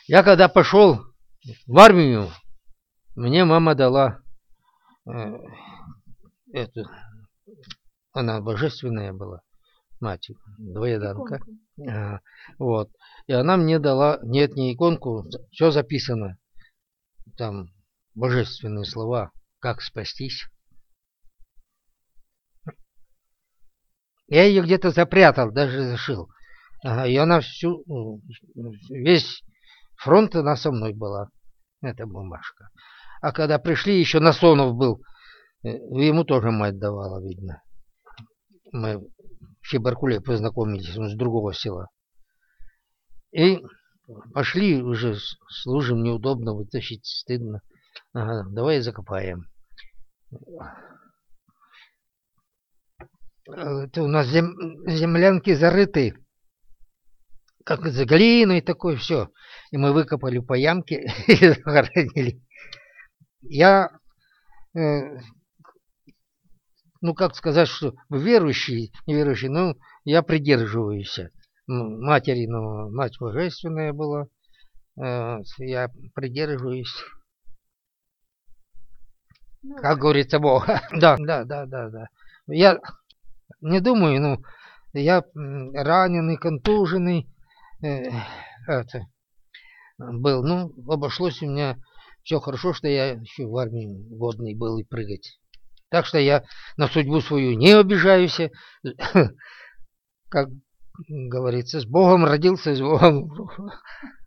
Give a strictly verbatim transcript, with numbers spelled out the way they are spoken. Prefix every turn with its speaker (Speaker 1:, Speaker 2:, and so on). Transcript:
Speaker 1: Я когда пошел в армию, мне мама дала э, эту, она божественная была, мать, двоеданка. А, вот. И она мне дала, нет, не иконку, все записано. Там божественные слова, как спастись. Я ее где-то запрятал, даже зашил. Ага, и она всю, весь фронт она со мной была, эта бумажка. А когда пришли, еще Насонов был, ему тоже мать давала, видно. Мы в Чебаркуле познакомились, он с другого села. И пошли уже, служим, неудобно, вытащить стыдно. Ага, давай закопаем. Это у нас зем... землянки зарыты, как за глиной такой, все. И мы выкопали по ямке и захоронили. Я, э, ну как сказать, что верующий, неверующий, ну я придерживаюсь. Матери, ну, мать божественная была, э, я придерживаюсь, ну, как говорится, Бога. Да, да, да, да, да. Я не думаю, ну, я раненый, контуженный, э, это, был. Ну, обошлось у меня все хорошо, что я еще в армии годный был и прыгать. Так что я на судьбу свою не обижаюсь. Как говорится, с Богом родился, с Богом.